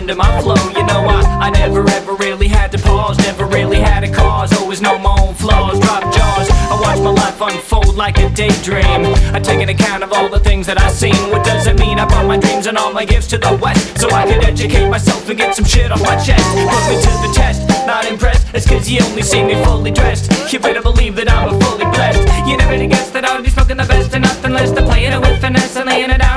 into my flow. You know I never ever really had to pause, never really had a cause, always know my own flaws, drop jaws. I watch my life unfold like a daydream. I take an account of all the things that I've seen. What does it mean? I brought my dreams and all my gifts to the west, so I could educate myself and get some shit off my chest. Put me to the test, not impressed. It's cause you only see me fully dressed. You better believe that I'm a fully blessed. You never guessed that I would be smoking the best and nothing less than playing it with finesse and laying it out